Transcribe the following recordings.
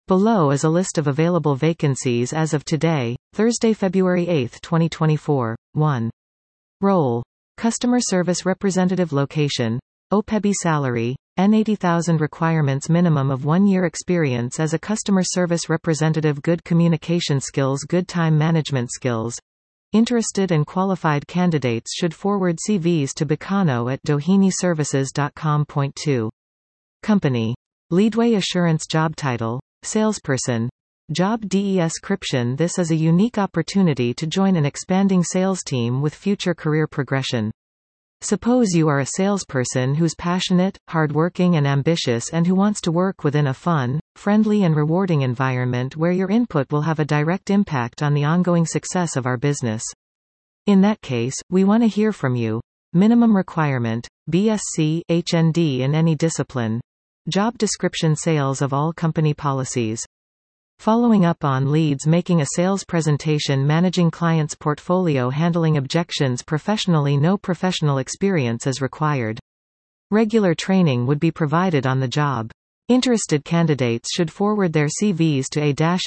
Below is a list of available vacancies as of today, Thursday, February 8, 2024. 1. Role: Customer Service Representative. Location: OPEBI. Salary: N80,000. Requirements: minimum of 1 year experience as a customer service representative, good communication skills, good time management skills. Interested and qualified candidates should forward CVs to bacano@doheniservices.com. Point 2. Company: Leadway Assurance. Job title: Salesperson. Job description: this is a unique opportunity to join an expanding sales team with future career progression. Suppose you are a salesperson who's passionate, hardworking and ambitious and who wants to work within a fun, friendly and rewarding environment where your input will have a direct impact on the ongoing success of our business. In that case, we want to hear from you. Minimum requirement: BSc, HND in any discipline. Job description: sales of all company policies. Following up on leads, making a sales presentation, managing clients' portfolio, handling objections professionally. No professional experience is required. Regular training would be provided on the job. Interested candidates should forward their CVs to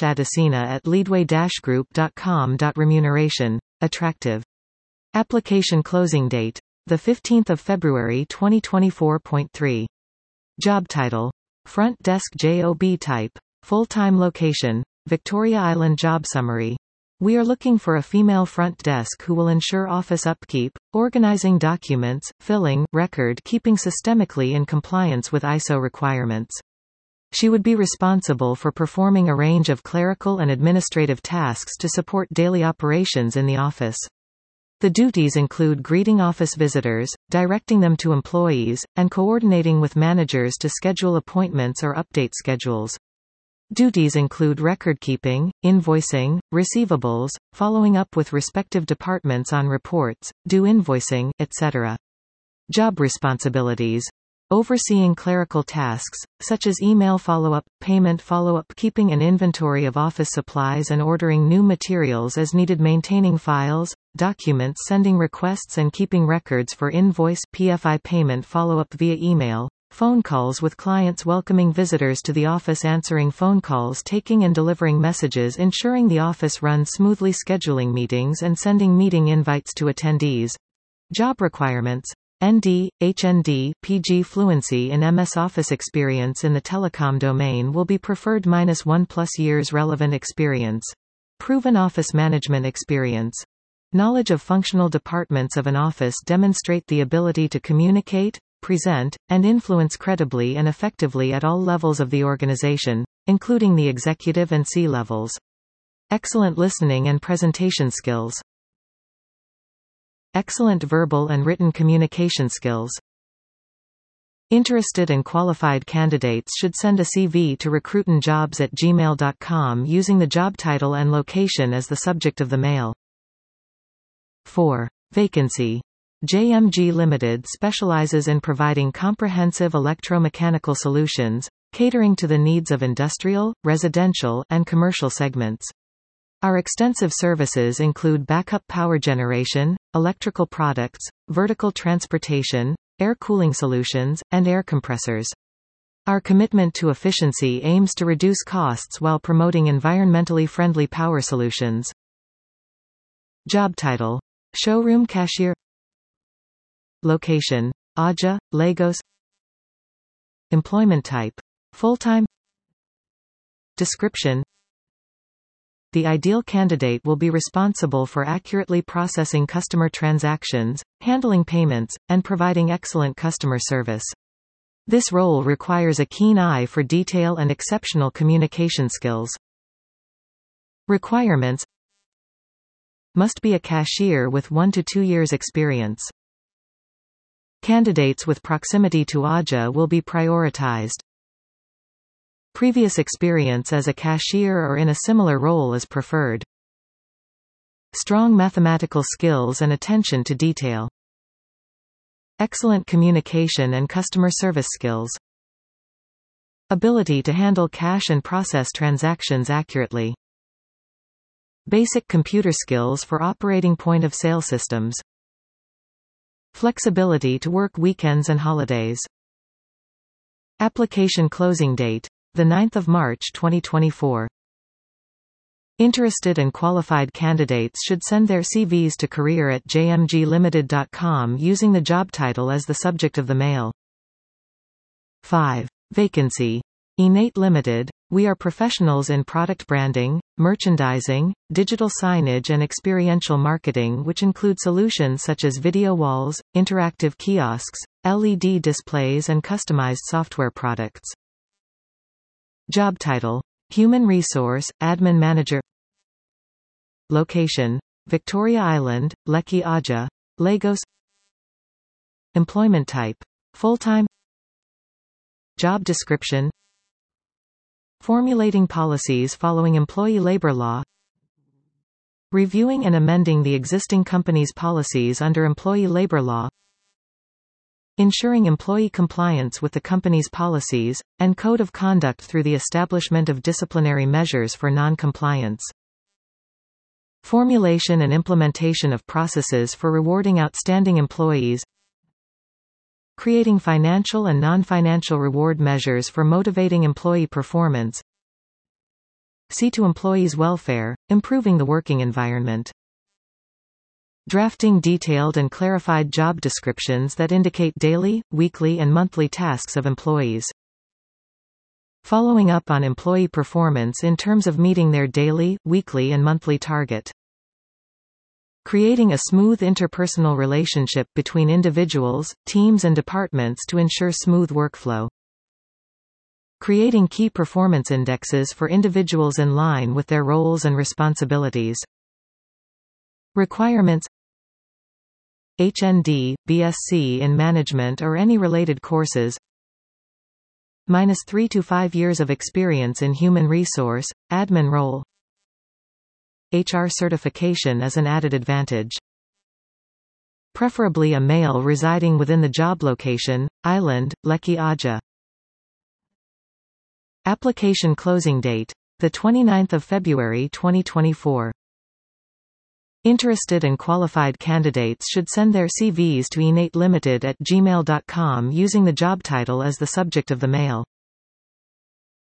a-adesina@leadway-group.com. Remuneration: attractive. Application closing date: the 15th of February 2024. 3. Job title: Front Desk Job type: full-time. Location: Victoria Island. Job summary: we are looking for a female front desk who will ensure office upkeep, organizing documents, filling, record-keeping systemically in compliance with ISO requirements. She would be responsible for performing a range of clerical and administrative tasks to support daily operations in the office. The duties include greeting office visitors, directing them to employees, and coordinating with managers to schedule appointments or update schedules. Duties include record-keeping, invoicing, receivables, following up with respective departments on reports, due invoicing, etc. Job responsibilities: overseeing clerical tasks, such as email follow-up, payment follow-up, keeping an inventory of office supplies and ordering new materials as needed, maintaining files, documents, sending requests and keeping records for invoice PFI payment follow-up via email, phone calls with clients, welcoming visitors to the office, answering phone calls, taking and delivering messages, ensuring the office runs smoothly, scheduling meetings and sending meeting invites to attendees. Job requirements: ND, HND, PG. Fluency in MS Office. Experience in the telecom domain will be preferred, -1+ years relevant experience. Proven office management experience. Knowledge of functional departments of an office. Demonstrate the ability to communicate, present, and influence credibly and effectively at all levels of the organization, including the executive and C-levels. Excellent listening and presentation skills. Excellent verbal and written communication skills. Interested and qualified candidates should send a CV to recruitinjobs@gmail.com using the job title and location as the subject of the mail. 4. Vacancy: JMG Limited specializes in providing comprehensive electromechanical solutions, catering to the needs of industrial, residential, and commercial segments. Our extensive services include backup power generation, electrical products, vertical transportation, air cooling solutions, and air compressors. Our commitment to efficiency aims to reduce costs while promoting environmentally friendly power solutions. Job title: Showroom Cashier. Location: Aja, Lagos. Employment type: full-time. Description: the ideal candidate will be responsible for accurately processing customer transactions, handling payments, and providing excellent customer service. This role requires a keen eye for detail and exceptional communication skills. Requirements: must be a cashier with 1 to 2 years experience. Candidates with proximity to Aja will be prioritized. Previous experience as a cashier or in a similar role is preferred. Strong mathematical skills and attention to detail. Excellent communication and customer service skills. Ability to handle cash and process transactions accurately. Basic computer skills for operating point-of-sale systems. Flexibility to work weekends and holidays. Application closing date: 9th of March 2024. Interested and qualified candidates should send their CVs to career@jmglimited.com using the job title as the subject of the mail. 5. Vacancy. Innate Limited. We are professionals in product branding, merchandising, digital signage and experiential marketing, which include solutions such as video walls, interactive kiosks, LED displays and customized software products. Job title: Human Resource, Admin Manager. Location: Victoria Island, Lekki Aja, Lagos. Employment type: full-time. Job description: formulating policies following employee labor law, reviewing and amending the existing company's policies under employee labor law, ensuring employee compliance with the company's policies and code of conduct through the establishment of disciplinary measures for non-compliance, formulation and implementation of processes for rewarding outstanding employees, creating financial and non-financial reward measures for motivating employee performance, see to employees' welfare, improving the working environment, drafting detailed and clarified job descriptions that indicate daily, weekly and monthly tasks of employees, following up on employee performance in terms of meeting their daily, weekly and monthly target, creating a smooth interpersonal relationship between individuals, teams and departments to ensure smooth workflow, creating key performance indexes for individuals in line with their roles and responsibilities. Requirements: HND, BSc in management or any related courses, -3 to 5 years of experience in human resource, admin role. HR certification is an added advantage. Preferably a male residing within the job location, Island, Lekki Aja. Application closing date: 29th of February 2024. Interested and qualified candidates should send their CVs to innatelimited@gmail.com using the job title as the subject of the mail.